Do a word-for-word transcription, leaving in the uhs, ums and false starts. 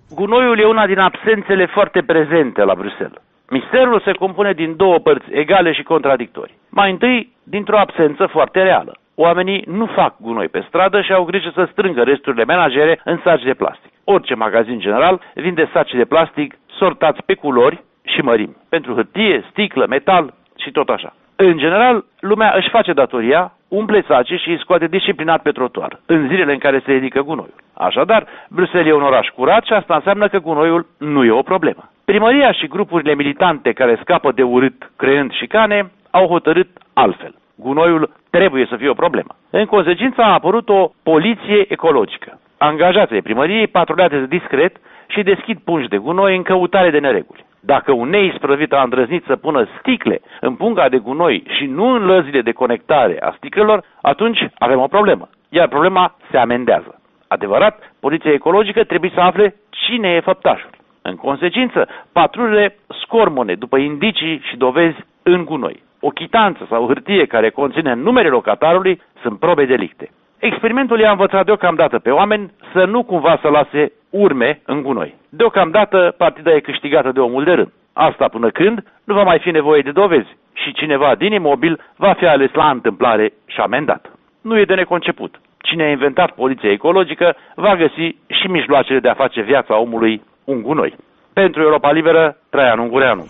Gunoiul e una din absențele foarte prezente la Bruxelles. Misterul se compune din două părți egale și contradictorii. Mai întâi, dintr-o absență foarte reală. Oamenii nu fac gunoi pe stradă și au grijă să strângă resturile menajere în saci de plastic. Orice magazin general vinde saci de plastic sortați pe culori și mărimi. Pentru hârtie, sticlă, metal și tot așa. În general, lumea își face datoria, umple sacii și îi scoate disciplinat pe trotuar, în zilele în care se ridică gunoiul. Așadar, Bruxelles e un oraș curat și asta înseamnă că gunoiul nu e o problemă. Primăria și grupurile militante care scapă de urât creând șicane au hotărât altfel. Gunoiul trebuie să fie o problemă. În consecință a apărut o poliție ecologică. Angajații primăriei patrulează discret și deschid pungi de gunoi în căutare de nereguli. Dacă un neisprăvit a îndrăznit să pună sticle în punga de gunoi și nu în lăzile de conectare a sticlelor, atunci avem o problemă, iar problema se amendează. Adevărat, poliția ecologică trebuie să afle cine e făptașul. În consecință, patrulele scormone după indicii și dovezi în gunoi. O chitanță sau hârtie care conține numele locatarului sunt probe delicte. Experimentul i-a învățat deocamdată pe oameni să nu cumva să lase urme în gunoi. Deocamdată partida e câștigată de omul de rând. Asta până când nu va mai fi nevoie de dovezi și cineva din imobil va fi ales la întâmplare și amendat. Nu e de neconceput. Cine a inventat poliția ecologică va găsi și mijloacele de a face viața omului un gunoi. Pentru Europa Liberă, Traian Ungureanu.